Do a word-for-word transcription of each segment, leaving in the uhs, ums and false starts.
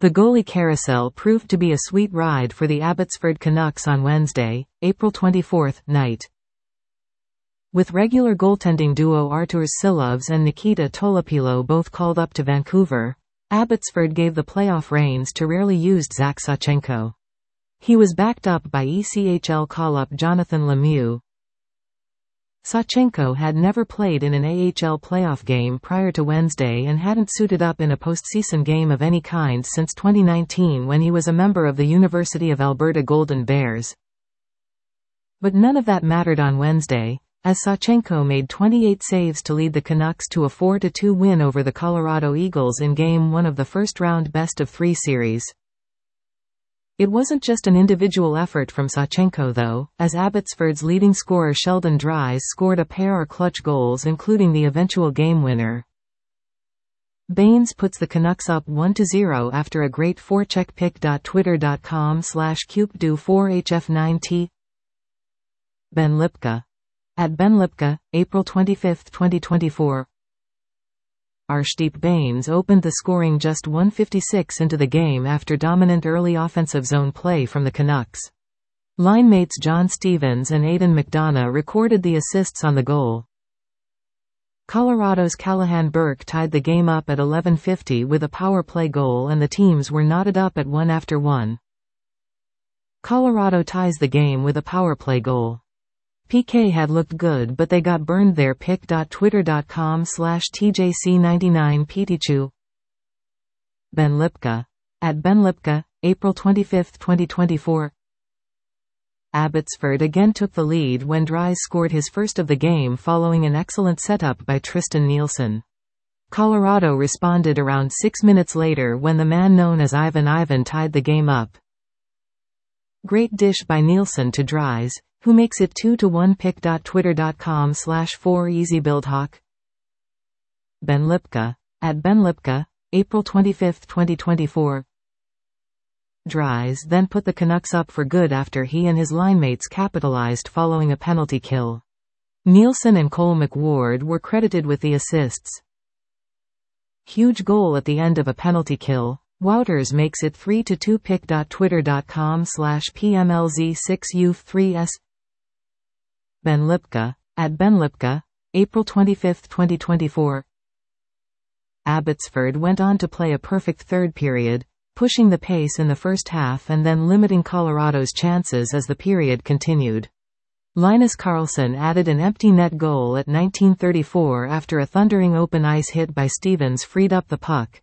The goalie carousel proved to be a sweet ride for the Abbotsford Canucks on Wednesday, April twenty-fourth, night. With regular goaltending duo Artur Silovs and Nikita Tolopilo both called up to Vancouver, Abbotsford gave the playoff reins to rarely used Zach Sawchenko. He was backed up by E C H L call-up Jonathan Lemieux. Sawchenko had never played in an A H L playoff game prior to Wednesday and hadn't suited up in a postseason game of any kind since twenty nineteen when he was a member of the University of Alberta Golden Bears. But none of that mattered on Wednesday, as Sawchenko made twenty-eight saves to lead the Canucks to a four to two win over the Colorado Eagles in Game one of the first-round best-of-three series. It wasn't just an individual effort from Sawchenko though, as Abbotsford's leading scorer Sheldon Dries scored a pair of clutch goals including the eventual game winner. Baines puts the Canucks up one to zero after a great forecheck pick. Twitter dot com slash cupdo four H F nine T. Ben Lipka. At Ben Lipka, April twenty-fifth, twenty twenty-four. Arshdeep Baines opened the scoring just one fifty-six into the game after dominant early offensive zone play from the Canucks. Line-mates John Stevens and Aidan McDonough recorded the assists on the goal. Colorado's Callahan Burke tied the game up at eleven fifty with a power play goal and the teams were knotted up at one after one. Colorado ties the game with a power play goal. P K had looked good but they got burned there. Pick. Twitter dot com slash T J C ninety-nine Pichu. Ben Lipka. At Ben Lipka, April twenty-fifth, twenty twenty-four. Abbotsford again took the lead when Dries scored his first of the game following an excellent setup by Tristan Nielsen. Colorado responded around six minutes later when the man known as Ivan Ivan tied the game up. Great dish by Nielsen to Dries, who makes it two to one. Pick. Twitter dot com slash four EasyBuildHawk. Ben Lipka. At Ben Lipka, April twenty-fifth, twenty twenty-four. Dries then put the Canucks up for good after he and his linemates capitalized following a penalty kill. Nielsen and Cole McWard were credited with the assists. Huge goal at the end of a penalty kill. Wouters makes it three to two. Pick. Twitter dot com slash P M L Z six U three S. Ben Lipka. At Ben Lipka, April twenty-fifth, twenty twenty-four. Abbotsford went on to play a perfect third period, pushing the pace in the first half and then limiting Colorado's chances as the period continued. Linus Karlsson added an empty net goal at nineteen thirty-four after a thundering open ice hit by Stevens freed up the puck.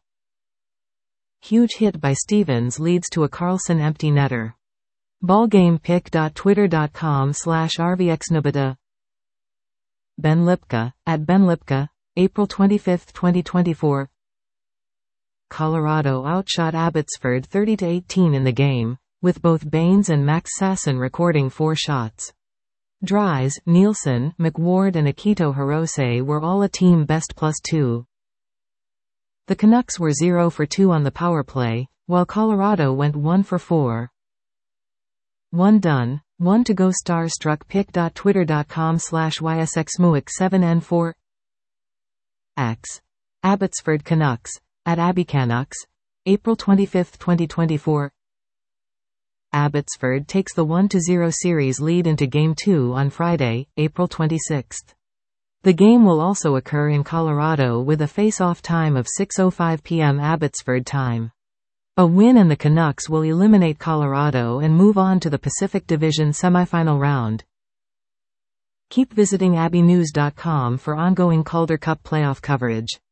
Huge hit by Stevens leads to a Karlsson empty netter. Ballgame. Pick. Twitter dot com slash R V X Nubita. Ben Lipka. At Ben Lipka, April twenty-fifth, twenty twenty-four. Colorado outshot Abbotsford thirty to eighteen in the game, with both Baines and Max Sasson recording four shots. Dries, Nielsen, McWard and Akito Hirose were all a team best plus two. The Canucks were zero for two on the power play, while Colorado went one for four. One done, one to go. Starstruck. Pick. Twitter dot com slash Y S X Muick seven N four. X. Abbotsford Canucks. At Abby Canucks, April twenty-fifth, twenty twenty-four. Abbotsford takes the one to zero series lead into Game two on Friday, April twenty-sixth. The game will also occur in Colorado with a face-off time of six oh five p m Abbotsford time. A win and the Canucks will eliminate Colorado and move on to the Pacific Division semifinal round. Keep visiting Abby News dot com for ongoing Calder Cup playoff coverage.